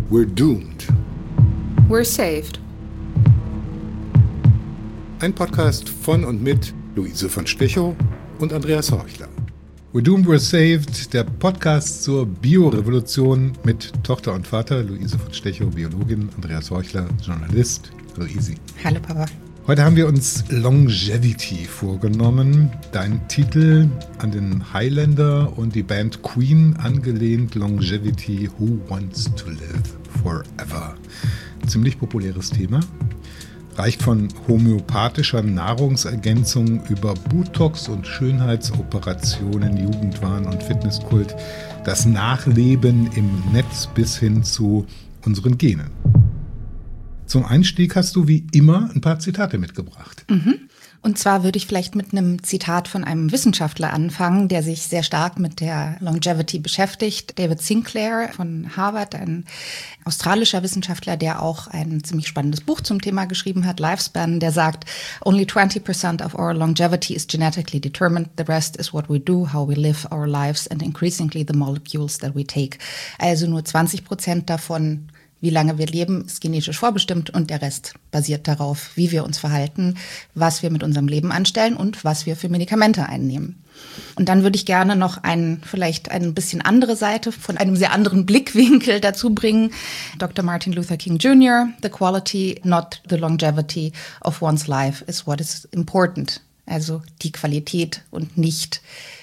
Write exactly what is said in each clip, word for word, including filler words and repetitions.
We're doomed. We're saved. Ein Podcast von und mit Luise von Stechow und Andreas Horchler. We're doomed, we're saved, der Podcast zur Biorevolution mit Tochter und Vater, Luise von Stechow, Biologin, Andreas Horchler, Journalist. Luise. Hallo Papa. Heute haben wir uns Longevity vorgenommen, dein Titel an den Highlander und die Band Queen angelehnt, Longevity, Who Wants to Live Forever. Ziemlich populäres Thema, reicht von homöopathischer Nahrungsergänzung über Botox und Schönheitsoperationen, Jugendwahn und Fitnesskult, das Nachleben im Netz bis hin zu unseren Genen. Zum Einstieg hast du wie immer ein paar Zitate mitgebracht. Mhm. Und zwar würde ich vielleicht mit einem Zitat von einem Wissenschaftler anfangen, der sich sehr stark mit der Longevity beschäftigt. David Sinclair von Harvard, ein australischer Wissenschaftler, der auch ein ziemlich spannendes Buch zum Thema geschrieben hat, Lifespan, der sagt, only twenty percent of our longevity is genetically determined. The rest is what we do, how we live our lives and increasingly the molecules that we take. Also nur zwanzig Prozent davon, wie lange wir leben, ist genetisch vorbestimmt und der Rest basiert darauf, wie wir uns verhalten, was wir mit unserem Leben anstellen und was wir für Medikamente einnehmen. Und dann würde ich gerne noch ein, vielleicht eine bisschen andere Seite von einem sehr anderen Blickwinkel dazu bringen. Doktor Martin Luther King Junior, the quality, not the longevity of one's life is what is important. Also die Qualität und nicht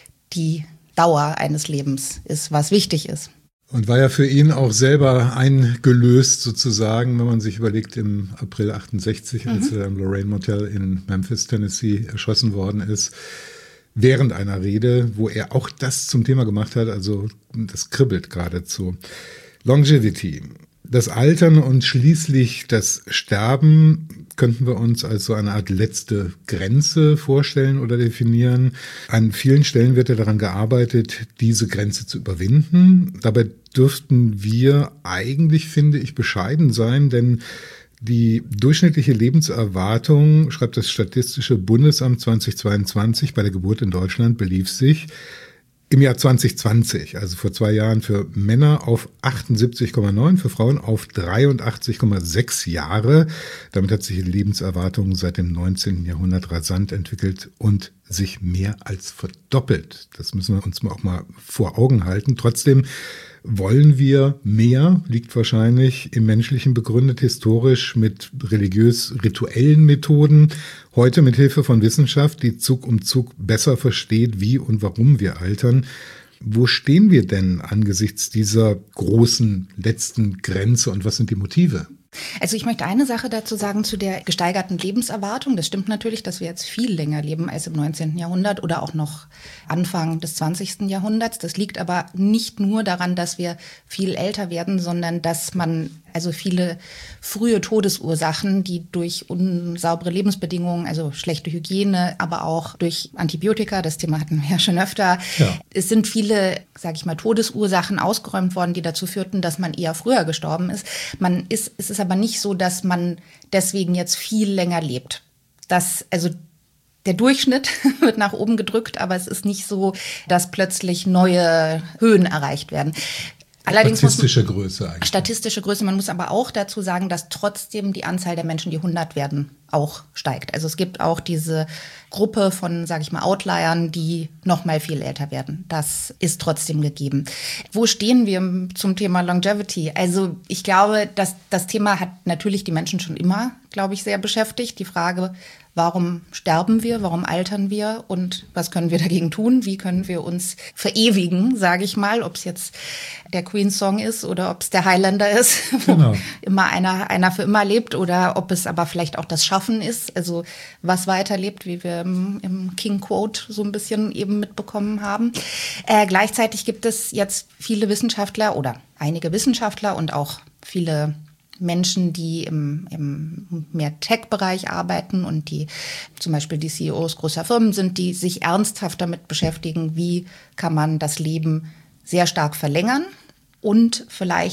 die Dauer eines Lebens ist, was wichtig ist. Und war ja für ihn auch selber eingelöst sozusagen, wenn man sich überlegt, im April achtundsechzig, mhm. als er im Lorraine Motel in Memphis, Tennessee, erschossen worden ist, während einer Rede, wo er auch das zum Thema gemacht hat, also das kribbelt geradezu. Longevity, das Altern und schließlich das Sterben könnten wir uns als so eine Art letzte Grenze vorstellen oder definieren. An vielen Stellen wird ja daran gearbeitet, diese Grenze zu überwinden. Dabei dürften wir eigentlich, finde ich, bescheiden sein, denn die durchschnittliche Lebenserwartung, schreibt das Statistische Bundesamt zweitausendzweiundzwanzig, bei der Geburt in Deutschland belief sich im Jahr zwanzig zwanzig, also vor zwei Jahren, für Männer auf achtundsiebzig Komma neun, für Frauen auf dreiundachtzig Komma sechs Jahre. Damit hat sich die Lebenserwartung seit dem neunzehnten Jahrhundert rasant entwickelt und sich mehr als verdoppelt. Das müssen wir uns auch mal vor Augen halten. Trotzdem wollen wir mehr, liegt wahrscheinlich im Menschlichen begründet, historisch mit religiös-rituellen Methoden, heute mit Hilfe von Wissenschaft, die Zug um Zug besser versteht, wie und warum wir altern. Wo stehen wir denn angesichts dieser großen letzten Grenze und was sind die Motive? Also ich möchte eine Sache dazu sagen zu der gesteigerten Lebenserwartung. Das stimmt natürlich, dass wir jetzt viel länger leben als im neunzehnten Jahrhundert oder auch noch Anfang des zwanzigsten Jahrhunderts. Das liegt aber nicht nur daran, dass wir viel älter werden, sondern dass man also viele frühe Todesursachen, die durch unsaubere Lebensbedingungen, also schlechte Hygiene, aber auch durch Antibiotika, das Thema hatten wir ja schon öfter, ja. Es sind viele, sage ich mal, Todesursachen ausgeräumt worden, die dazu führten, dass man eher früher gestorben ist. Man ist, es ist aber nicht so, dass man deswegen jetzt viel länger lebt. Das, also der Durchschnitt wird nach oben gedrückt, aber es ist nicht so, dass plötzlich neue Höhen erreicht werden. Allerdings statistische muss man, Größe eigentlich. Statistische Größe. Man muss aber auch dazu sagen, dass trotzdem die Anzahl der Menschen, die hundert werden, auch steigt. Also es gibt auch diese Gruppe von, sage ich mal, Outliern, die noch mal viel älter werden. Das ist trotzdem gegeben. Wo stehen wir zum Thema Longevity? Also ich glaube, dass das Thema hat natürlich die Menschen schon immer, glaube ich, sehr beschäftigt. Die Frage, warum sterben wir, warum altern wir und was können wir dagegen tun? Wie können wir uns verewigen, sage ich mal, ob es jetzt der Queen-Song ist oder ob es der Highlander ist, wo genau. immer einer, einer für immer lebt oder ob es aber vielleicht auch das Schaffen ist, also was weiterlebt, wie wir im, im King-Quote so ein bisschen eben mitbekommen haben. Äh, gleichzeitig gibt es jetzt viele Wissenschaftler oder einige Wissenschaftler und auch viele Menschen, die im, im mehr Tech-Bereich arbeiten und die zum Beispiel die C E Os großer Firmen sind, die sich ernsthaft damit beschäftigen, wie kann man das Leben sehr stark verlängern und vielleicht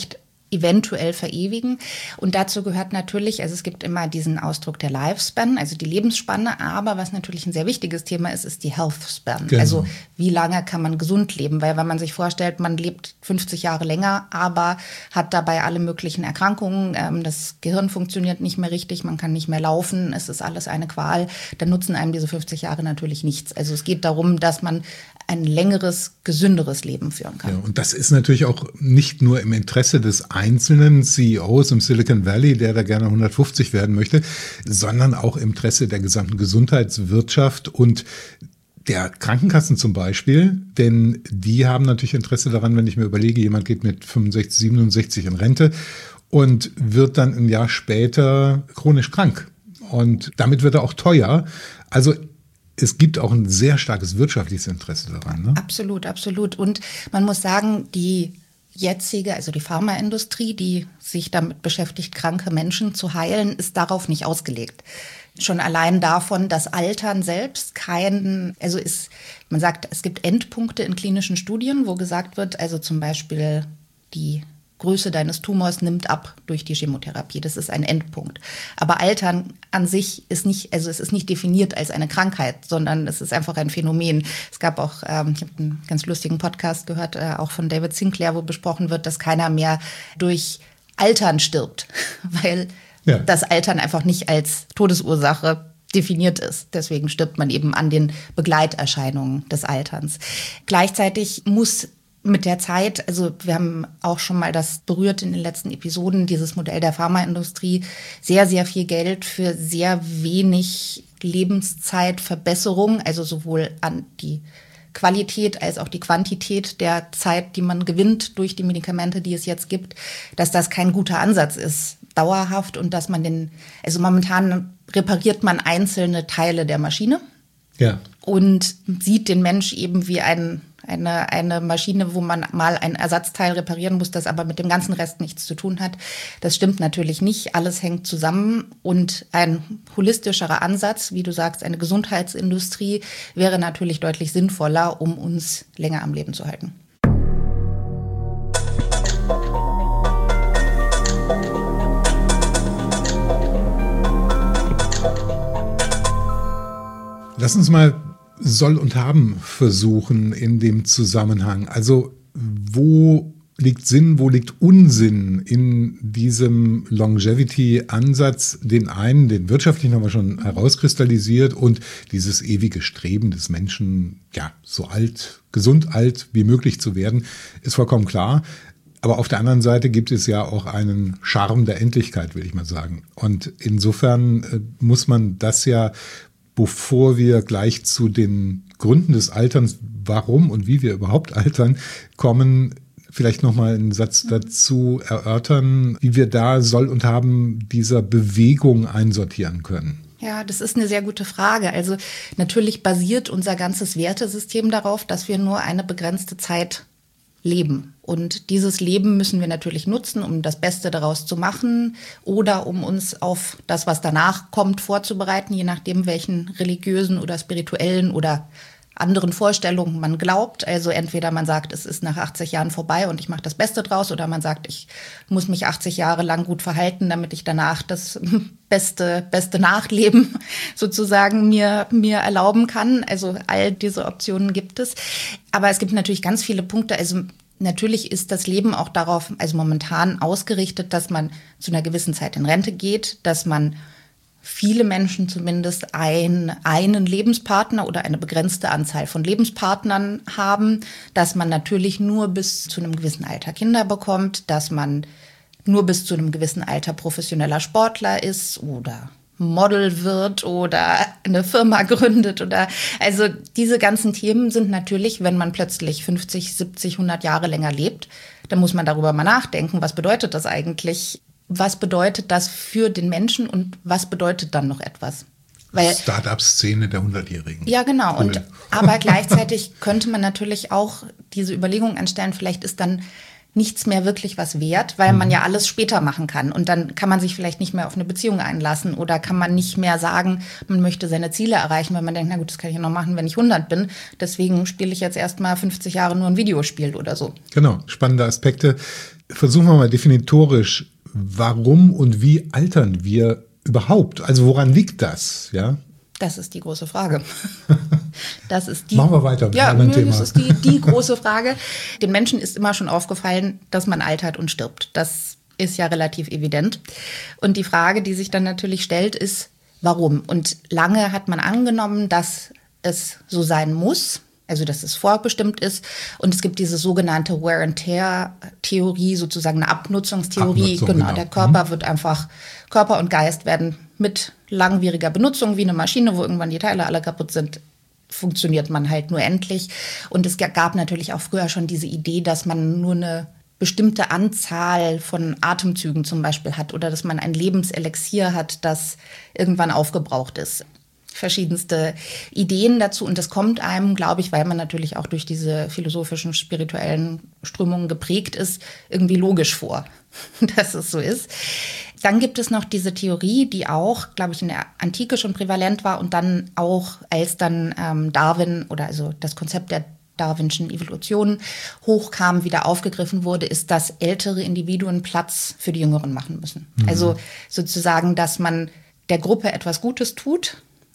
eventuell verewigen. Und dazu gehört natürlich, also es gibt immer diesen Ausdruck der Lifespan, also die Lebensspanne, aber was natürlich ein sehr wichtiges Thema ist, ist die Healthspan. Genau. Also wie lange kann man gesund leben? Weil wenn man sich vorstellt, man lebt fünfzig Jahre länger, aber hat dabei alle möglichen Erkrankungen, ähm, das Gehirn funktioniert nicht mehr richtig, man kann nicht mehr laufen, es ist alles eine Qual, dann nutzen einem diese fünfzig Jahre natürlich nichts. Also es geht darum, dass man ein längeres, gesünderes Leben führen kann. Ja, und das ist natürlich auch nicht nur im Interesse des einzelnen C E Os im Silicon Valley, der da gerne hundertfünfzig werden möchte, sondern auch im Interesse der gesamten Gesundheitswirtschaft und der Krankenkassen zum Beispiel, denn die haben natürlich Interesse daran, wenn ich mir überlege, jemand geht mit fünfundsechzig, siebenundsechzig in Rente und wird dann ein Jahr später chronisch krank. Und damit wird er auch teuer. Also es gibt auch ein sehr starkes wirtschaftliches Interesse daran. Ne? Absolut, absolut. Und man muss sagen, die jetzige, also die Pharmaindustrie, die sich damit beschäftigt, kranke Menschen zu heilen, ist darauf nicht ausgelegt. Schon allein davon, dass Altern selbst kein, also ist, man sagt, es gibt Endpunkte in klinischen Studien, wo gesagt wird, also zum Beispiel die Größe deines Tumors nimmt ab durch die Chemotherapie. Das ist ein Endpunkt. Aber Altern an sich ist nicht, also es ist nicht definiert als eine Krankheit, sondern es ist einfach ein Phänomen. Es gab auch, ähm, ich habe einen ganz lustigen Podcast gehört, äh, auch von David Sinclair, wo besprochen wird, dass keiner mehr durch Altern stirbt, weil ja. das Altern einfach nicht als Todesursache definiert ist. Deswegen stirbt man eben an den Begleiterscheinungen des Alterns. Gleichzeitig muss mit der Zeit, also wir haben auch schon mal das berührt in den letzten Episoden, dieses Modell der Pharmaindustrie, sehr, sehr viel Geld für sehr wenig Lebenszeitverbesserung, also sowohl an die Qualität als auch die Quantität der Zeit, die man gewinnt durch die Medikamente, die es jetzt gibt, dass das kein guter Ansatz ist, dauerhaft, und dass man den, also momentan repariert man einzelne Teile der Maschine. Ja. Und sieht den Mensch eben wie ein, eine, eine Maschine, wo man mal ein Ersatzteil reparieren muss, das aber mit dem ganzen Rest nichts zu tun hat. Das stimmt natürlich nicht. Alles hängt zusammen. Und ein holistischerer Ansatz, wie du sagst, eine Gesundheitsindustrie, wäre natürlich deutlich sinnvoller, um uns länger am Leben zu halten. Lass uns mal Soll und Haben versuchen in dem Zusammenhang. Also wo liegt Sinn, wo liegt Unsinn in diesem Longevity-Ansatz? Den einen, den wirtschaftlichen haben wir schon herauskristallisiert, und dieses ewige Streben des Menschen, ja, so alt, gesund alt wie möglich zu werden, ist vollkommen klar. Aber auf der anderen Seite gibt es ja auch einen Charme der Endlichkeit, will ich mal sagen. Und insofern äh, muss man das ja, bevor wir gleich zu den Gründen des Alterns, warum und wie wir überhaupt altern, kommen, vielleicht nochmal einen Satz dazu erörtern, wie wir da Soll und Haben dieser Bewegung einsortieren können. Ja, das ist eine sehr gute Frage. Also natürlich basiert unser ganzes Wertesystem darauf, dass wir nur eine begrenzte Zeit leben. Und dieses Leben müssen wir natürlich nutzen, um das Beste daraus zu machen oder um uns auf das, was danach kommt, vorzubereiten, je nachdem, welchen religiösen oder spirituellen oder anderen Vorstellungen man glaubt. Also entweder man sagt, es ist nach achtzig Jahren vorbei und ich mache das Beste draus, oder man sagt, ich muss mich achtzig Jahre lang gut verhalten, damit ich danach das beste, beste Nachleben sozusagen mir, mir erlauben kann. Also all diese Optionen gibt es. Aber es gibt natürlich ganz viele Punkte. Also natürlich ist das Leben auch darauf, also momentan ausgerichtet, dass man zu einer gewissen Zeit in Rente geht, dass man viele Menschen zumindest ein, einen Lebenspartner oder eine begrenzte Anzahl von Lebenspartnern haben, dass man natürlich nur bis zu einem gewissen Alter Kinder bekommt, dass man nur bis zu einem gewissen Alter professioneller Sportler ist oder Model wird oder eine Firma gründet oder, also diese ganzen Themen sind natürlich, wenn man plötzlich fünfzig, siebzig, hundert Jahre länger lebt, dann muss man darüber mal nachdenken, was bedeutet das eigentlich? Was bedeutet das für den Menschen und was bedeutet dann noch etwas? Weil Start-up-Szene der Hundertjährigen. Ja, genau. Cool. Und aber gleichzeitig könnte man natürlich auch diese Überlegung anstellen, vielleicht ist dann nichts mehr wirklich was wert, weil man ja alles später machen kann. Und dann kann man sich vielleicht nicht mehr auf eine Beziehung einlassen oder kann man nicht mehr sagen, man möchte seine Ziele erreichen, weil man denkt, na gut, das kann ich ja noch machen, wenn ich hundert bin. Deswegen spiele ich jetzt erst mal fünfzig Jahre nur ein Videospiel oder so. Genau, spannende Aspekte. versuchen wir mal definitorisch, warum und wie altern wir überhaupt? Also woran liegt das? Ja. Das ist die große Frage. Das ist die, Machen wir weiter mit ja, einem nö, Thema. Das ist die, die große Frage. Den Menschen ist immer schon aufgefallen, dass man altert und stirbt. Das ist ja relativ evident. Und die Frage, die sich dann natürlich stellt, ist, warum? Und lange hat man angenommen, dass es so sein muss, also dass es vorbestimmt ist. Und es gibt diese sogenannte Wear-and-Tear-Theorie, sozusagen eine Abnutzungstheorie. Abnutzung, genau, genau. der Körper Mhm. wird einfach, Körper und Geist werden mit langwieriger Benutzung, wie eine Maschine, wo irgendwann die Teile alle kaputt sind, funktioniert man halt nur endlich. Und es gab natürlich auch früher schon diese Idee, dass man nur eine bestimmte Anzahl von Atemzügen zum Beispiel hat oder dass man ein Lebenselixier hat, das irgendwann aufgebraucht ist. Verschiedenste Ideen dazu. Und das kommt einem, glaube ich, weil man natürlich auch durch diese philosophischen, spirituellen Strömungen geprägt ist, irgendwie logisch vor, dass es so ist. Dann gibt es noch diese Theorie, die auch, glaube ich, in der Antike schon prävalent war und dann auch, als dann ähm, Darwin oder also das Konzept der darwinschen Evolution hochkam, wieder aufgegriffen wurde, ist, dass ältere Individuen Platz für die Jüngeren machen müssen. Mhm. Also sozusagen, dass man der Gruppe etwas Gutes tut,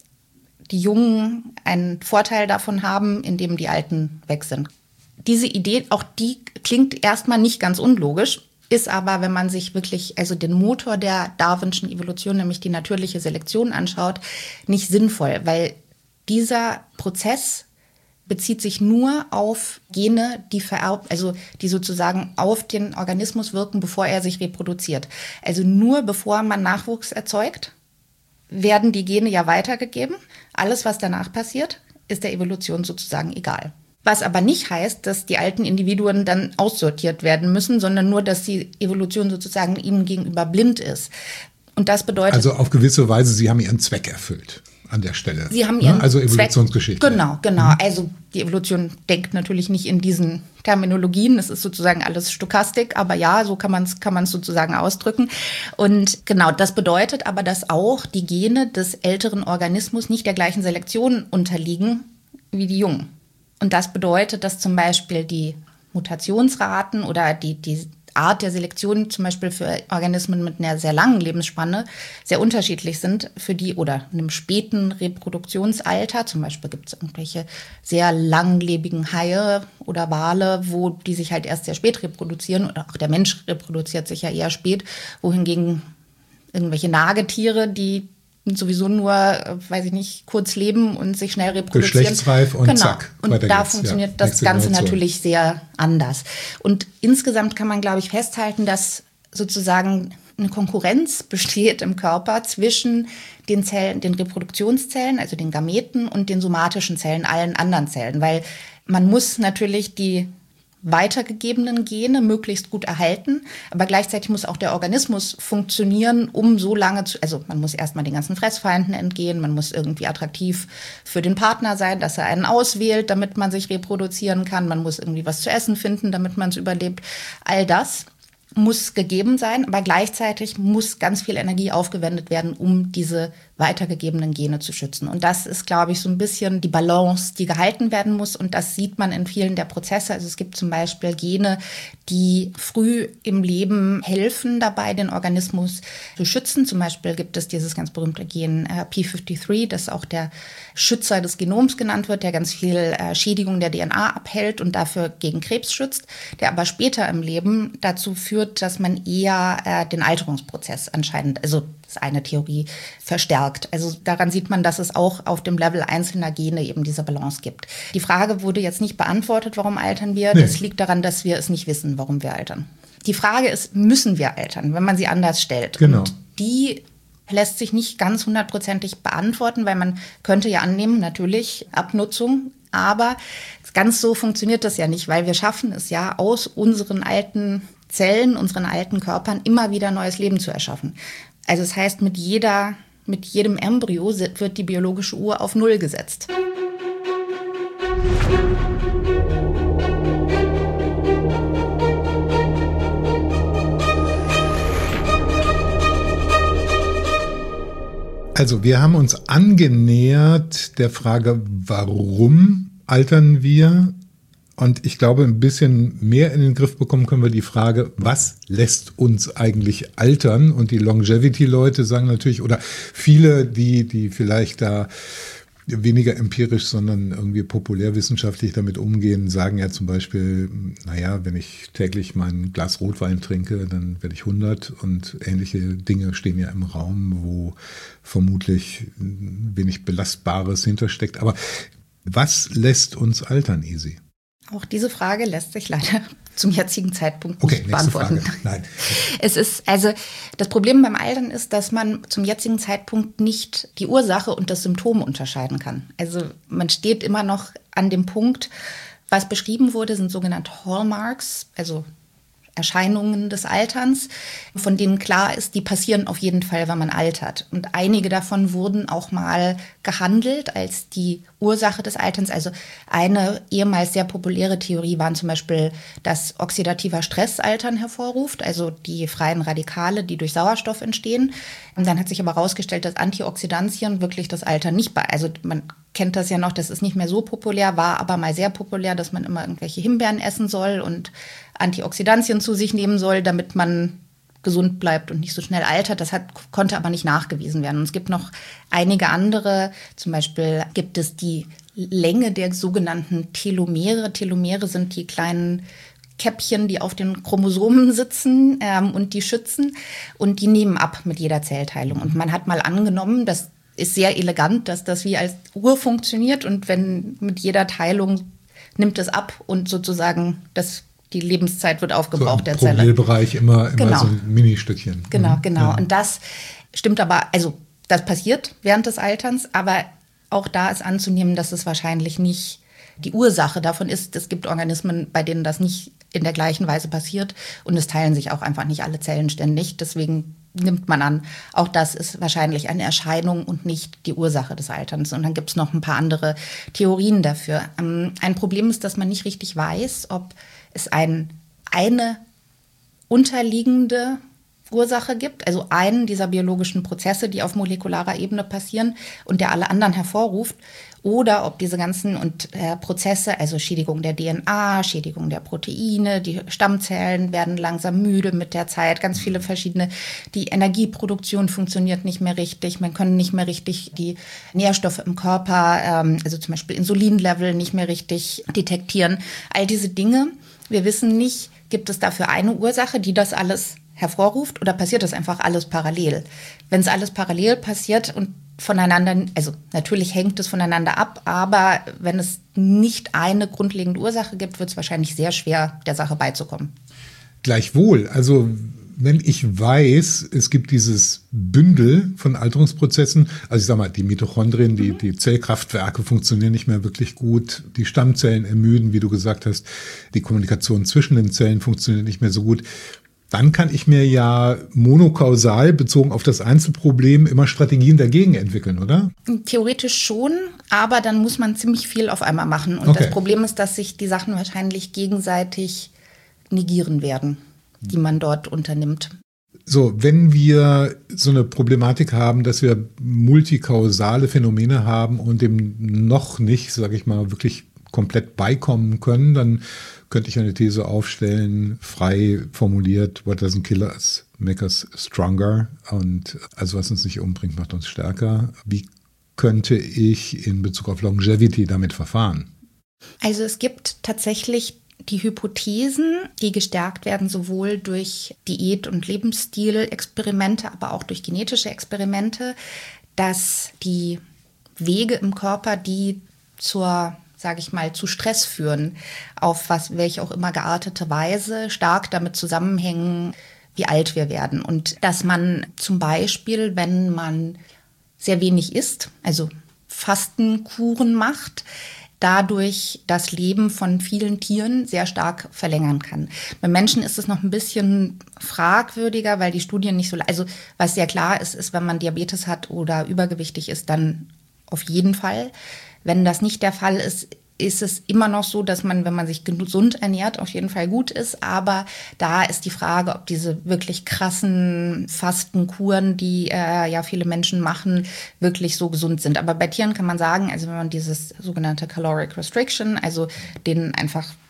die Jungen einen Vorteil davon haben, indem die Alten weg sind. Diese Idee, auch die klingt erstmal nicht ganz unlogisch, ist aber, wenn man sich wirklich also den Motor der darwinschen Evolution, nämlich die natürliche Selektion anschaut, nicht sinnvoll, weil dieser Prozess bezieht sich nur auf Gene, die vererbt, also die sozusagen auf den Organismus wirken, bevor er sich reproduziert. Also nur bevor man Nachwuchs erzeugt, werden die Gene ja weitergegeben. Alles, was danach passiert, ist der Evolution sozusagen egal. Was aber nicht heißt, dass die alten Individuen dann aussortiert werden müssen, sondern nur, dass die Evolution sozusagen ihnen gegenüber blind ist. Und das bedeutet... Also auf gewisse Weise, sie haben ihren Zweck erfüllt an der Stelle. Sie haben ihren ne? Also Evolutionsgeschichte. Zweck, genau, genau. Mhm. Also die Evolution denkt natürlich nicht in diesen Terminologien. Es ist sozusagen alles Stochastik, aber ja, so kann man es kann man es sozusagen ausdrücken. Und genau, das bedeutet aber, dass auch die Gene des älteren Organismus nicht der gleichen Selektion unterliegen wie die jungen. Und das bedeutet, dass zum Beispiel die Mutationsraten oder die, die Art der Selektion zum Beispiel für Organismen mit einer sehr langen Lebensspanne sehr unterschiedlich sind für die oder in einem späten Reproduktionsalter. Zum Beispiel gibt es irgendwelche sehr langlebigen Haie oder Wale, wo die sich halt erst sehr spät reproduzieren. Oder auch der Mensch reproduziert sich ja eher spät, wohingegen irgendwelche Nagetiere, die sowieso nur, weiß ich nicht, kurz leben und sich schnell reproduzieren. Geschlechtsreif und genau. zack. Und weiter da geht's. funktioniert ja, das Ganze natürlich sehr anders. Und insgesamt kann man, glaube ich, festhalten, dass sozusagen eine Konkurrenz besteht im Körper zwischen den Zellen, den Reproduktionszellen, also den Gameten und den somatischen Zellen, allen anderen Zellen. Weil man muss natürlich die weitergegebenen Gene möglichst gut erhalten, aber gleichzeitig muss auch der Organismus funktionieren, um so lange zu, also man muss erstmal den ganzen Fressfeinden entgehen, man muss irgendwie attraktiv für den Partner sein, dass er einen auswählt, damit man sich reproduzieren kann, man muss irgendwie was zu essen finden, damit man es überlebt. All das muss gegeben sein, aber gleichzeitig muss ganz viel Energie aufgewendet werden, um diese weitergegebenen Gene zu schützen. Und das ist, glaube ich, so ein bisschen die Balance, die gehalten werden muss. Und das sieht man in vielen der Prozesse. Also es gibt zum Beispiel Gene, die früh im Leben helfen dabei, den Organismus zu schützen. Zum Beispiel gibt es dieses ganz berühmte Gen äh, P dreiundfünfzig, das auch der Schützer des Genoms genannt wird, der ganz viel äh, Schädigung der D N A abhält und dafür gegen Krebs schützt, der aber später im Leben dazu führt, dass man eher äh, den Alterungsprozess anscheinend, also das ist eine Theorie, verstärkt. Also daran sieht man, dass es auch auf dem Level einzelner Gene eben diese Balance gibt. Die Frage wurde jetzt nicht beantwortet, warum altern wir. Nee. Das liegt daran, dass wir es nicht wissen, warum wir altern. Die Frage ist, müssen wir altern, wenn man sie anders stellt? Genau. Und die lässt sich nicht ganz hundertprozentig beantworten, weil man könnte ja annehmen, natürlich Abnutzung, aber ganz so funktioniert das ja nicht, weil wir schaffen es ja, aus unseren alten Zellen, unseren alten Körpern immer wieder neues Leben zu erschaffen. Also das heißt, mit jeder, mit jedem Embryo wird die biologische Uhr auf Null gesetzt. Also wir haben uns angenähert der Frage, warum altern wir? Und ich glaube, ein bisschen mehr in den Griff bekommen können wir die Frage, was lässt uns eigentlich altern? Und die Longevity-Leute sagen natürlich, oder viele, die, die vielleicht da weniger empirisch, sondern irgendwie populärwissenschaftlich damit umgehen, sagen ja zum Beispiel, naja, wenn ich täglich mein Glas Rotwein trinke, dann werde ich hundert, und ähnliche Dinge stehen ja im Raum, wo vermutlich wenig Belastbares hintersteckt. Aber was lässt uns altern, Isi? Auch diese Frage lässt sich leider zum jetzigen Zeitpunkt okay, nicht beantworten. Frage. Nein. Es ist, also das Problem beim Altern ist, dass man zum jetzigen Zeitpunkt nicht die Ursache und das Symptom unterscheiden kann. Also man steht immer noch an dem Punkt, was beschrieben wurde, sind sogenannte Hallmarks, also Erscheinungen des Alterns, von denen klar ist, die passieren auf jeden Fall, wenn man altert. Und einige davon wurden auch mal gehandelt als die Ursache des Alterns. Also eine ehemals sehr populäre Theorie waren zum Beispiel, dass oxidativer Stress Altern hervorruft, also die freien Radikale, die durch Sauerstoff entstehen. Und dann hat sich aber herausgestellt, dass Antioxidantien wirklich das Altern nicht bei, also man kennt das ja noch, das ist nicht mehr so populär, war aber mal sehr populär, dass man immer irgendwelche Himbeeren essen soll und Antioxidantien zu sich nehmen soll, damit man gesund bleibt und nicht so schnell altert. Das hat, konnte aber nicht nachgewiesen werden. Und es gibt noch einige andere, zum Beispiel gibt es die Länge der sogenannten Telomere. Telomere sind die kleinen Käppchen, die auf den Chromosomen sitzen ähm, und die schützen, und die nehmen ab mit jeder Zellteilung. Und man hat mal angenommen, das ist sehr elegant, dass das wie als Uhr funktioniert, und wenn mit jeder Teilung nimmt es ab und sozusagen das die Lebenszeit wird aufgebraucht, so der Zelle. Im Promillebereich immer, immer genau. so ein Ministückchen. Genau, genau. Ja. Und das stimmt aber, also das passiert während des Alterns, aber auch da ist anzunehmen, dass es wahrscheinlich nicht die Ursache davon ist. Es gibt Organismen, bei denen das nicht in der gleichen Weise passiert, und es teilen sich auch einfach nicht alle Zellen ständig. Deswegen nimmt man an, auch das ist wahrscheinlich eine Erscheinung und nicht die Ursache des Alterns. Und dann gibt es noch ein paar andere Theorien dafür. Ein Problem ist, dass man nicht richtig weiß, ob es ein, eine unterliegende Ursache gibt, also einen dieser biologischen Prozesse, die auf molekularer Ebene passieren und der alle anderen hervorruft, oder ob diese ganzen und, äh, Prozesse, also Schädigung der D N A, Schädigung der Proteine, die Stammzellen werden langsam müde mit der Zeit, ganz viele verschiedene, die Energieproduktion funktioniert nicht mehr richtig, man kann nicht mehr richtig die Nährstoffe im Körper, ähm, also zum Beispiel Insulinlevel nicht mehr richtig detektieren, all diese Dinge. Wir wissen nicht, gibt es dafür eine Ursache, die das alles hervorruft, oder passiert das einfach alles parallel? Wenn es alles parallel passiert und voneinander, also natürlich hängt es voneinander ab, aber wenn es nicht eine grundlegende Ursache gibt, wird es wahrscheinlich sehr schwer, der Sache beizukommen. Gleichwohl, also wenn ich weiß, es gibt dieses Bündel von Alterungsprozessen, also ich sag mal, die Mitochondrien, die, mhm. die Zellkraftwerke funktionieren nicht mehr wirklich gut, die Stammzellen ermüden, wie du gesagt hast, die Kommunikation zwischen den Zellen funktioniert nicht mehr so gut, dann kann ich mir ja monokausal bezogen auf das Einzelproblem immer Strategien dagegen entwickeln, oder? Theoretisch schon, aber dann muss man ziemlich viel auf einmal machen. Und okay. Das Problem ist, dass sich die Sachen wahrscheinlich gegenseitig negieren werden, die man dort unternimmt. So, wenn wir so eine Problematik haben, dass wir multikausale Phänomene haben und dem noch nicht, sage ich mal, wirklich komplett beikommen können, dann könnte ich eine These aufstellen, frei formuliert, what doesn't kill us make us stronger. Und also was uns nicht umbringt, macht uns stärker. Wie könnte ich in Bezug auf Longevity damit verfahren? Also es gibt tatsächlich die Hypothesen, die gestärkt werden, sowohl durch Diät- und Lebensstilexperimente, aber auch durch genetische Experimente, dass die Wege im Körper, die zur sage ich mal, zu Stress führen, auf was, welche auch immer geartete Weise, stark damit zusammenhängen, wie alt wir werden. Und dass man zum Beispiel, wenn man sehr wenig isst, also Fastenkuren macht, dadurch das Leben von vielen Tieren sehr stark verlängern kann. Bei Menschen ist es noch ein bisschen fragwürdiger, weil die Studien nicht so, also was sehr klar ist, ist, wenn man Diabetes hat oder übergewichtig ist, dann auf jeden Fall. Wenn das nicht der Fall ist, ist es immer noch so, dass man, wenn man sich gesund ernährt, auf jeden Fall gut ist. Aber da ist die Frage, ob diese wirklich krassen Fastenkuren, die äh, ja viele Menschen machen, wirklich so gesund sind. Aber bei Tieren kann man sagen, also wenn man dieses sogenannte Caloric Restriction, also denen einfach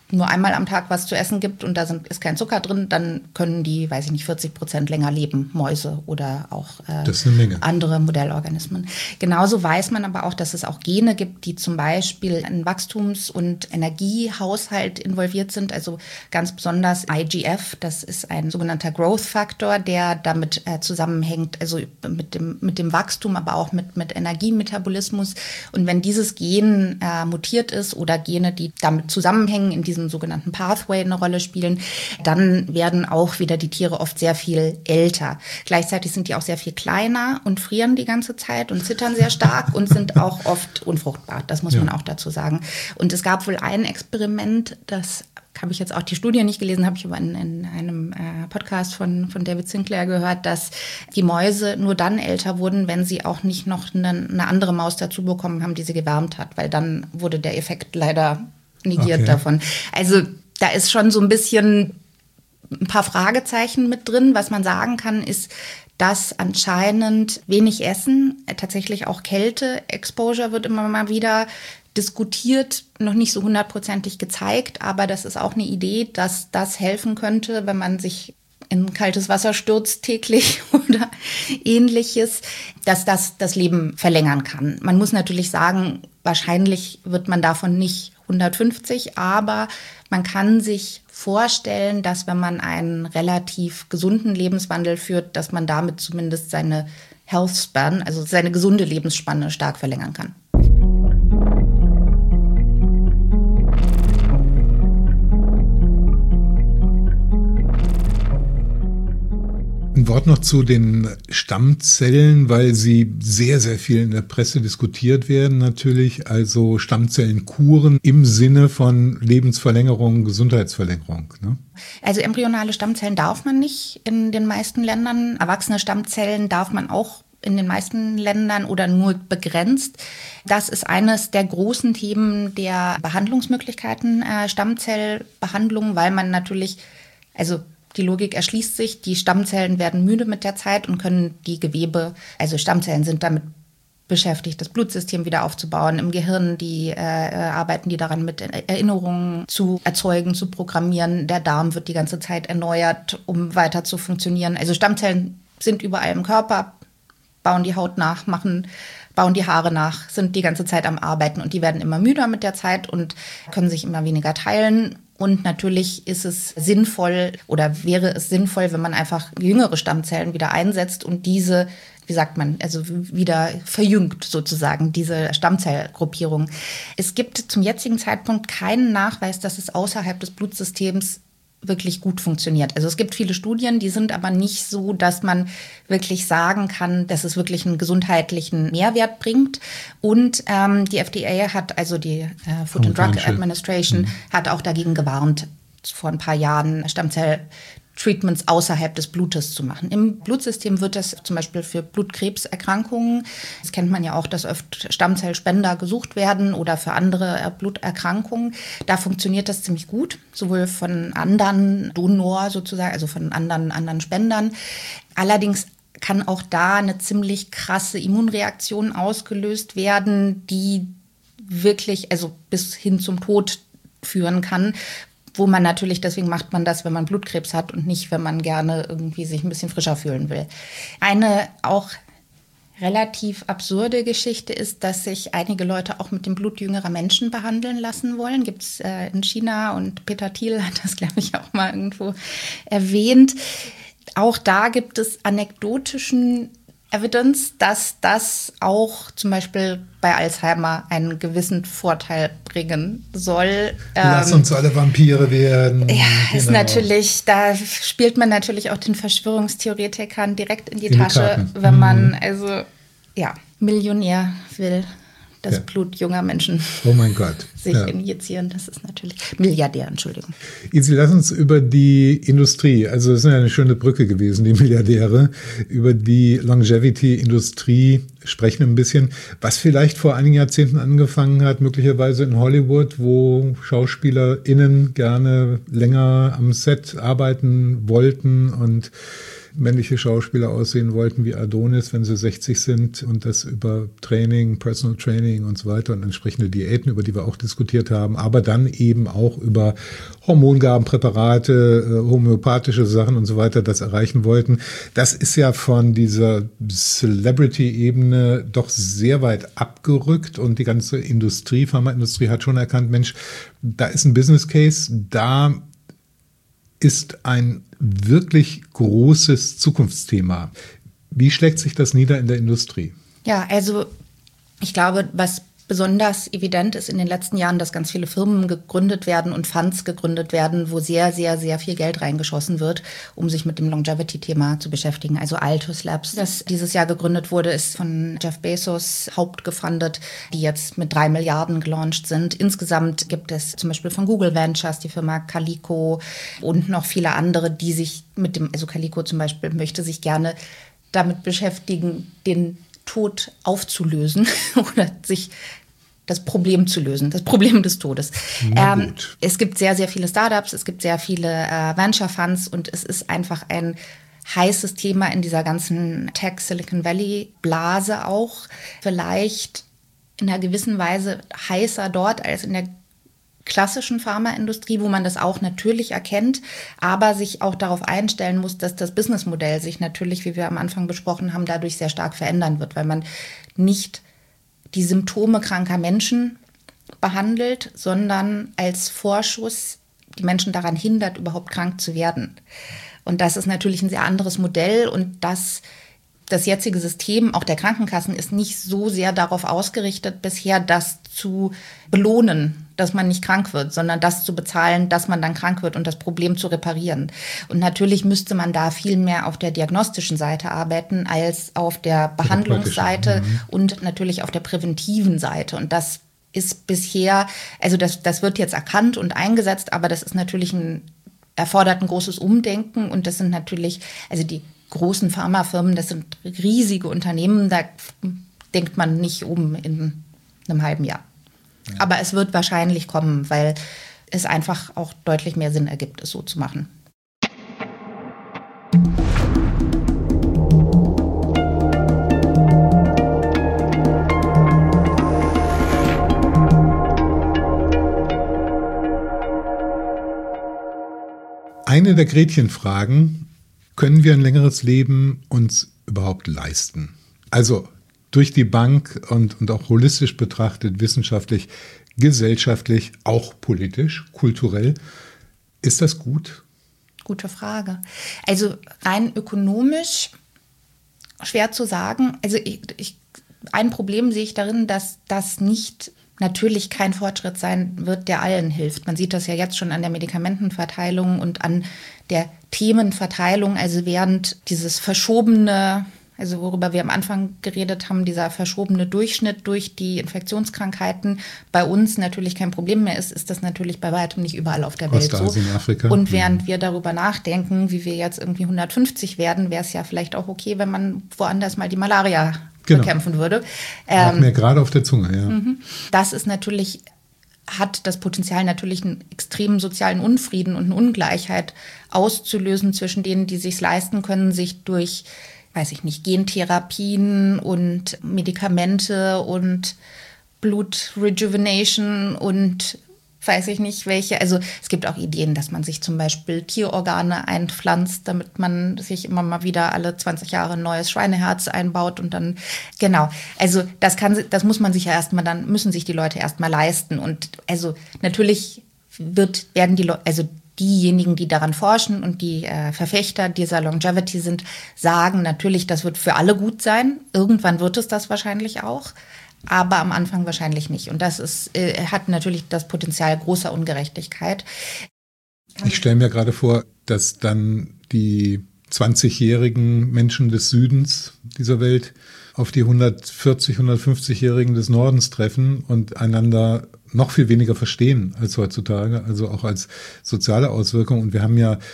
nur einmal am Tag was zu essen gibt und da sind, ist kein Zucker drin, dann können die, weiß ich nicht, vierzig Prozent länger leben, Mäuse oder auch äh, das ist eine Menge. Andere Modellorganismen. Genauso weiß man aber auch, dass es auch Gene gibt, die zum Beispiel in Wachstums- und Energiehaushalt involviert sind. Also ganz besonders I G F, das ist ein sogenannter Growth Factor, der damit äh, zusammenhängt, also mit dem, mit dem Wachstum, aber auch mit, mit Energiemetabolismus. Und wenn dieses Gen äh, mutiert ist oder Gene, die damit zusammenhängen, in diesem sogenannten Pathway eine Rolle spielen, dann werden auch wieder die Tiere oft sehr viel älter. Gleichzeitig sind die auch sehr viel kleiner und frieren die ganze Zeit und zittern sehr stark und sind auch oft unfruchtbar. Das muss ja. man auch dazu sagen. Und es gab wohl ein Experiment, das habe ich jetzt auch die Studie nicht gelesen, habe ich aber in, in einem äh, Podcast von, von David Sinclair gehört, dass die Mäuse nur dann älter wurden, wenn sie auch nicht noch eine, eine andere Maus dazu bekommen haben, die sie gewärmt hat, weil dann wurde der Effekt leider negiert okay. davon. Also da ist schon so ein bisschen ein paar Fragezeichen mit drin. Was man sagen kann, ist, dass anscheinend wenig Essen, tatsächlich auch Kälte-Exposure wird immer mal wieder diskutiert, noch nicht so hundertprozentig gezeigt, aber das ist auch eine Idee, dass das helfen könnte, wenn man sich in kaltes Wasser stürzt täglich oder ähnliches, dass das das Leben verlängern kann. Man muss natürlich sagen, wahrscheinlich wird man davon nicht hundertfünfzig, aber man kann sich vorstellen, dass wenn man einen relativ gesunden Lebenswandel führt, dass man damit zumindest seine Health Span, also seine gesunde Lebensspanne stark verlängern kann. Ein Wort noch zu den Stammzellen, weil sie sehr, sehr viel in der Presse diskutiert werden natürlich. Also Stammzellenkuren im Sinne von Lebensverlängerung, Gesundheitsverlängerung. Ne? Also embryonale Stammzellen darf man nicht in den meisten Ländern. Erwachsene Stammzellen darf man auch in den meisten Ländern oder nur begrenzt. Das ist eines der großen Themen der Behandlungsmöglichkeiten, äh, Stammzellbehandlung, weil man natürlich, also die Logik erschließt sich, die Stammzellen werden müde mit der Zeit und können die Gewebe, also Stammzellen sind damit beschäftigt, das Blutsystem wieder aufzubauen. Im Gehirn, die äh, arbeiten die daran, mit Erinnerungen zu erzeugen, zu programmieren. Der Darm wird die ganze Zeit erneuert, um weiter zu funktionieren. Also Stammzellen sind überall im Körper, bauen die Haut nach, machen, bauen die Haare nach, sind die ganze Zeit am Arbeiten und die werden immer müder mit der Zeit und können sich immer weniger teilen. Und natürlich ist es sinnvoll oder wäre es sinnvoll, wenn man einfach jüngere Stammzellen wieder einsetzt und diese, wie sagt man, also wieder verjüngt sozusagen, diese Stammzellgruppierung. Es gibt zum jetzigen Zeitpunkt keinen Nachweis, dass es außerhalb des Blutsystems wirklich gut funktioniert. Also es gibt viele Studien, die sind aber nicht so, dass man wirklich sagen kann, dass es wirklich einen gesundheitlichen Mehrwert bringt. Und ähm, die F D A hat, also die äh, Food and Drug Administration, mhm. hat auch dagegen gewarnt, vor ein paar Jahren Stammzell-Treatments außerhalb des Blutes zu machen. Im Blutsystem wird das zum Beispiel für Blutkrebserkrankungen, das kennt man ja auch, dass oft Stammzellspender gesucht werden oder für andere Bluterkrankungen. Da funktioniert das ziemlich gut, sowohl von anderen Donor sozusagen, also von anderen, anderen Spendern. Allerdings kann auch da eine ziemlich krasse Immunreaktion ausgelöst werden, die wirklich, also bis hin zum Tod führen kann, wo man natürlich, deswegen macht man das, wenn man Blutkrebs hat und nicht, wenn man gerne irgendwie sich ein bisschen frischer fühlen will. Eine auch relativ absurde Geschichte ist, dass sich einige Leute auch mit dem Blut jüngerer Menschen behandeln lassen wollen. Gibt es äh, in China und Peter Thiel hat das, glaube ich, auch mal irgendwo erwähnt. Auch da gibt es anekdotischen Evidence, dass das auch zum Beispiel bei Alzheimer einen gewissen Vorteil bringen soll. Lass uns alle Vampire werden. Ja, genau. Ist natürlich, da spielt man natürlich auch den Verschwörungstheoretikern direkt in die in Tasche, die wenn man also ja Millionär will. Das ja. Blut junger Menschen oh mein Gott. sich ja. injizieren. Das ist natürlich Milliardär, Entschuldigung. Isi, lass uns über die Industrie, also das ist ja eine schöne Brücke gewesen, die Milliardäre, über die Longevity-Industrie sprechen ein bisschen, was vielleicht vor einigen Jahrzehnten angefangen hat, möglicherweise in Hollywood, wo SchauspielerInnen gerne länger am Set arbeiten wollten und männliche Schauspieler aussehen wollten wie Adonis, wenn sie sechzig sind und das über Training, Personal Training und so weiter und entsprechende Diäten, über die wir auch diskutiert haben, aber dann eben auch über Hormongabenpräparate, homöopathische Sachen und so weiter das erreichen wollten. Das ist ja von dieser Celebrity-Ebene doch sehr weit abgerückt und die ganze Industrie, Pharmaindustrie hat schon erkannt, Mensch, da ist ein Business Case, da ist ein wirklich großes Zukunftsthema. Wie schlägt sich das nieder in der Industrie? Ja, also ich glaube, was besonders evident ist in den letzten Jahren, dass ganz viele Firmen gegründet werden und Funds gegründet werden, wo sehr, sehr, sehr viel Geld reingeschossen wird, um sich mit dem Longevity-Thema zu beschäftigen. Also Altus Labs, das dieses Jahr gegründet wurde, ist von Jeff Bezos hauptgefundet, die jetzt mit drei Milliarden gelauncht sind. Insgesamt gibt es zum Beispiel von Google Ventures die Firma Calico und noch viele andere, die sich mit dem, also Calico zum Beispiel möchte sich gerne damit beschäftigen, den Tod aufzulösen oder sich das Problem zu lösen, das Problem des Todes. Ähm, es gibt sehr, sehr viele Startups, es gibt sehr viele äh, Venture Funds und es ist einfach ein heißes Thema in dieser ganzen Tech Silicon Valley Blase auch. Vielleicht in einer gewissen Weise heißer dort als in der klassischen Pharmaindustrie, wo man das auch natürlich erkennt, aber sich auch darauf einstellen muss, dass das Businessmodell sich natürlich, wie wir am Anfang besprochen haben, dadurch sehr stark verändern wird, weil man nicht die Symptome kranker Menschen behandelt, sondern als Vorschuss die Menschen daran hindert, überhaupt krank zu werden. Und das ist natürlich ein sehr anderes Modell und das Das jetzige System, auch der Krankenkassen, ist nicht so sehr darauf ausgerichtet, bisher das zu belohnen, dass man nicht krank wird, sondern das zu bezahlen, dass man dann krank wird und das Problem zu reparieren. Und natürlich müsste man da viel mehr auf der diagnostischen Seite arbeiten als auf der Behandlungsseite mhm. und natürlich auf der präventiven Seite. Und das ist bisher, also das, das wird jetzt erkannt und eingesetzt, aber das ist natürlich ein, erfordert ein großes Umdenken und das sind natürlich, also die großen Pharmafirmen, das sind riesige Unternehmen, da denkt man nicht um in einem halben Jahr. Ja. Aber es wird wahrscheinlich kommen, weil es einfach auch deutlich mehr Sinn ergibt, es so zu machen. Eine der Gretchenfragen: Können wir ein längeres Leben uns überhaupt leisten? Also durch die Bank und, und auch holistisch betrachtet, wissenschaftlich, gesellschaftlich, auch politisch, kulturell. Ist das gut? Gute Frage. Also rein ökonomisch schwer zu sagen. Also ich, ich, ein Problem sehe ich darin, dass das nicht natürlich kein Fortschritt sein wird, der allen hilft. Man sieht das ja jetzt schon an der Medikamentenverteilung und an der Themenverteilung. Also während dieses verschobene, also worüber wir am Anfang geredet haben, dieser verschobene Durchschnitt durch die Infektionskrankheiten bei uns natürlich kein Problem mehr ist, ist das natürlich bei weitem nicht überall auf der Welt so. Ostasien, Afrika. Und während ja. wir darüber nachdenken, wie wir jetzt irgendwie hundertfünfzig werden, wäre es ja vielleicht auch okay, wenn man woanders mal die Malaria genau. bekämpfen würde. Lag ähm, mir gerade auf der Zunge, ja. Das ist natürlich, hat das Potenzial, natürlich einen extremen sozialen Unfrieden und eine Ungleichheit auszulösen zwischen denen, die sich leisten können, sich durch, weiß ich nicht, Gentherapien und Medikamente und Blutrejuvenation und weiß ich nicht welche. Also es gibt auch Ideen, dass man sich zum Beispiel Tierorgane einpflanzt, damit man sich immer mal wieder alle zwanzig Jahre ein neues Schweineherz einbaut und dann, genau. Also das kann, das muss man sich ja erstmal dann, müssen sich die Leute erstmal leisten. Und also natürlich wird, werden die Leute, also diejenigen, die daran forschen und die äh, Verfechter dieser Longevity sind, sagen natürlich, das wird für alle gut sein. Irgendwann wird es das wahrscheinlich auch. Aber am Anfang wahrscheinlich nicht. Und das ist, äh, hat natürlich das Potenzial großer Ungerechtigkeit. Ich stelle mir gerade vor, dass dann die zwanzigjährigen Menschen des Südens dieser Welt auf die hundertvierzig, hundertfünfzigjährigen des Nordens treffen und einander noch viel weniger verstehen als heutzutage, also auch als soziale Auswirkung. Und wir haben ja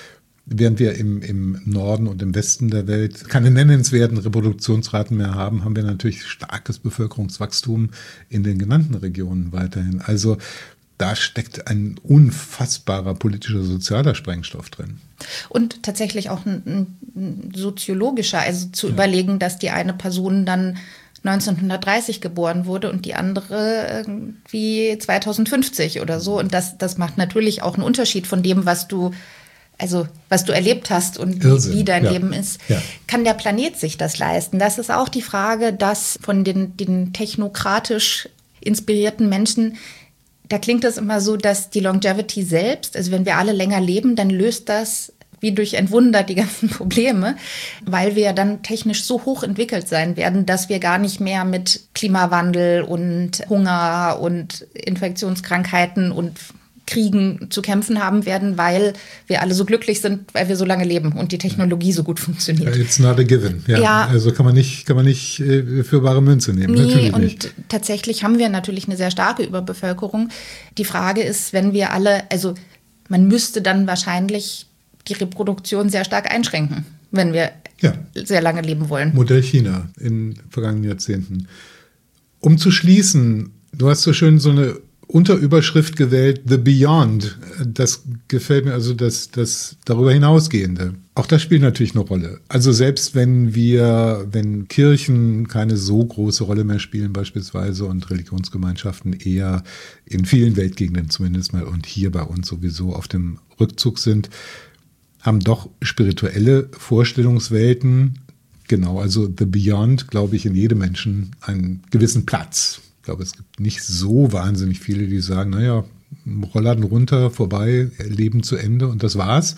während wir im, im Norden und im Westen der Welt keine nennenswerten Reproduktionsraten mehr haben, haben wir natürlich starkes Bevölkerungswachstum in den genannten Regionen weiterhin. Also da steckt ein unfassbarer politischer, sozialer Sprengstoff drin. Und tatsächlich auch ein, ein soziologischer, also zu ja. überlegen, dass die eine Person dann neunzehnhundertdreißig geboren wurde und die andere irgendwie zweitausendfünfzig oder so. Und das, das macht natürlich auch einen Unterschied von dem, was du, also was du erlebt hast und wie, wie dein ja. Leben ist. Ja. Kann der Planet sich das leisten? Das ist auch die Frage, dass von den, den technokratisch inspirierten Menschen, da klingt es immer so, dass die Longevity selbst, also wenn wir alle länger leben, dann löst das wie durch ein Wunder die ganzen Probleme, weil wir dann technisch so hoch entwickelt sein werden, dass wir gar nicht mehr mit Klimawandel und Hunger und Infektionskrankheiten und Kriegen zu kämpfen haben werden, weil wir alle so glücklich sind, weil wir so lange leben und die Technologie so gut funktioniert. It's not a given. Ja, ja. Also kann man nicht, kann man nicht äh, für bare Münze nehmen. Nee, natürlich und nicht. Tatsächlich haben wir natürlich eine sehr starke Überbevölkerung. Die Frage ist, wenn wir alle, also man müsste dann wahrscheinlich die Reproduktion sehr stark einschränken, wenn wir ja. sehr lange leben wollen. Modell China in vergangenen Jahrzehnten. Um zu schließen, du hast so schön so eine Unterüberschrift gewählt, The Beyond. Das gefällt mir, also das, das darüber hinausgehende. Auch das spielt natürlich eine Rolle. Also selbst wenn wir, wenn Kirchen keine so große Rolle mehr spielen beispielsweise und Religionsgemeinschaften eher in vielen Weltgegenden zumindest mal und hier bei uns sowieso auf dem Rückzug sind, haben doch spirituelle Vorstellungswelten, genau, also The Beyond, glaube ich, in jedem Menschen einen gewissen Platz. Ich glaube, es gibt nicht so wahnsinnig viele, die sagen, naja, Rollladen runter, vorbei, Leben zu Ende und das war's.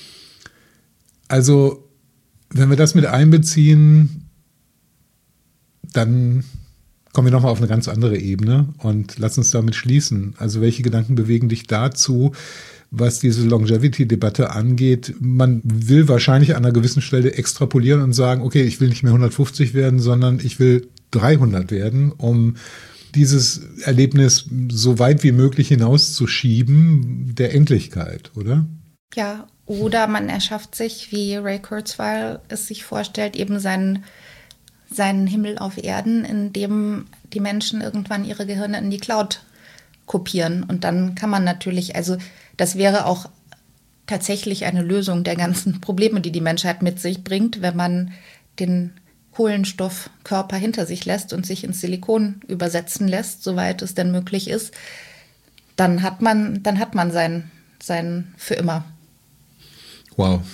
Also, wenn wir das mit einbeziehen, dann kommen wir nochmal auf eine ganz andere Ebene und lass uns damit schließen. Also, welche Gedanken bewegen dich dazu, was diese Longevity-Debatte angeht? Man will wahrscheinlich an einer gewissen Stelle extrapolieren und sagen, okay, ich will nicht mehr hundertfünfzig werden, sondern ich will dreihundert werden, um dieses Erlebnis so weit wie möglich hinauszuschieben der Endlichkeit, oder? Ja, oder man erschafft sich, wie Ray Kurzweil es sich vorstellt, eben seinen, seinen Himmel auf Erden, in dem die Menschen irgendwann ihre Gehirne in die Cloud kopieren. Und dann kann man natürlich, also das wäre auch tatsächlich eine Lösung der ganzen Probleme, die die Menschheit mit sich bringt, wenn man den Kohlenstoffkörper hinter sich lässt und sich ins Silikon übersetzen lässt, soweit es denn möglich ist, dann hat man, dann hat man sein, sein für immer. Wow.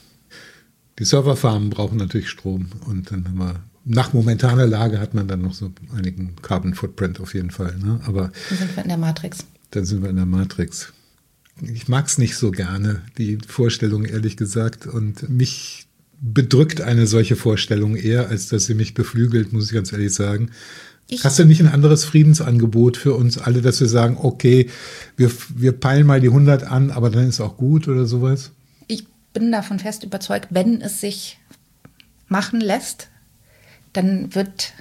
Die Serverfarmen brauchen natürlich Strom und dann haben wir, nach momentaner Lage hat man dann noch so einigen Carbon Footprint auf jeden Fall. Ne? Aber dann sind wir in der Matrix. Dann sind wir in der Matrix. Ich mag es nicht so gerne, die Vorstellung, ehrlich gesagt, und mich bedrückt eine solche Vorstellung eher, als dass sie mich beflügelt, muss ich ganz ehrlich sagen. Ich Hast du nicht ein anderes Friedensangebot für uns alle, dass wir sagen, okay, wir, wir peilen mal die hundert an, aber dann ist auch gut oder sowas? Ich bin davon fest überzeugt, wenn es sich machen lässt, dann wird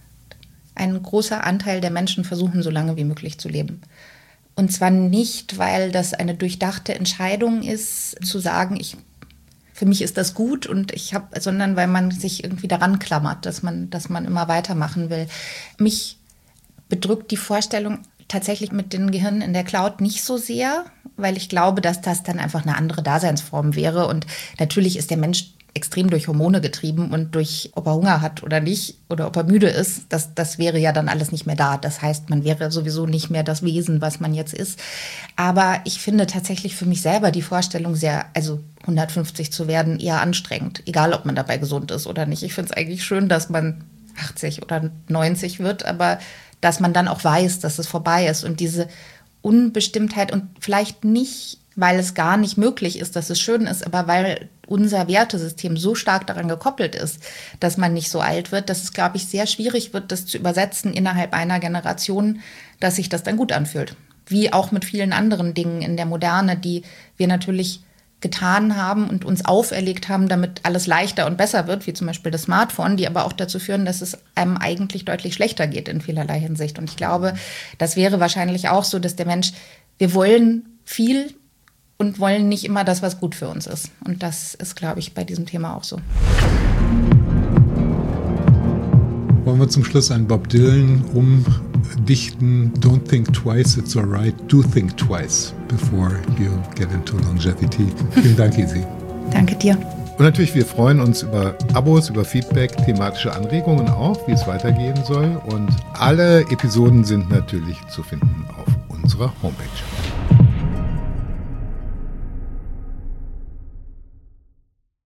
ein großer Anteil der Menschen versuchen, so lange wie möglich zu leben. Und zwar nicht, weil das eine durchdachte Entscheidung ist, zu sagen, ich für mich ist das gut und ich habe, sondern weil man sich irgendwie daran klammert, dass man, dass man immer weitermachen will. Mich bedrückt die Vorstellung tatsächlich mit den Gehirnen in der Cloud nicht so sehr, weil ich glaube, dass das dann einfach eine andere Daseinsform wäre. Und natürlich ist der Mensch extrem durch Hormone getrieben und durch, ob er Hunger hat oder nicht oder ob er müde ist, das, das wäre ja dann alles nicht mehr da. Das heißt, man wäre sowieso nicht mehr das Wesen, was man jetzt ist. Aber ich finde tatsächlich für mich selber die Vorstellung sehr, also hundertfünfzig zu werden, eher anstrengend, egal ob man dabei gesund ist oder nicht. Ich finde es eigentlich schön, dass man achtzig oder neunzig wird, aber dass man dann auch weiß, dass es vorbei ist und diese Unbestimmtheit und vielleicht nicht, weil es gar nicht möglich ist, dass es schön ist, aber weil unser Wertesystem so stark daran gekoppelt ist, dass man nicht so alt wird, dass es, glaube ich, sehr schwierig wird, das zu übersetzen innerhalb einer Generation, dass sich das dann gut anfühlt. Wie auch mit vielen anderen Dingen in der Moderne, die wir natürlich getan haben und uns auferlegt haben, damit alles leichter und besser wird, wie zum Beispiel das Smartphone, die aber auch dazu führen, dass es einem eigentlich deutlich schlechter geht in vielerlei Hinsicht. Und ich glaube, das wäre wahrscheinlich auch so, dass der Mensch, wir wollen viel und wollen nicht immer das, was gut für uns ist. Und das ist, glaube ich, bei diesem Thema auch so. Wollen wir zum Schluss an Bob Dylan umdichten? Don't think twice, it's alright. Do think twice before you get into longevity. Vielen Dank, Isi. Danke dir. Und natürlich, wir freuen uns über Abos, über Feedback, thematische Anregungen auch, wie es weitergehen soll. Und alle Episoden sind natürlich zu finden auf unserer Homepage.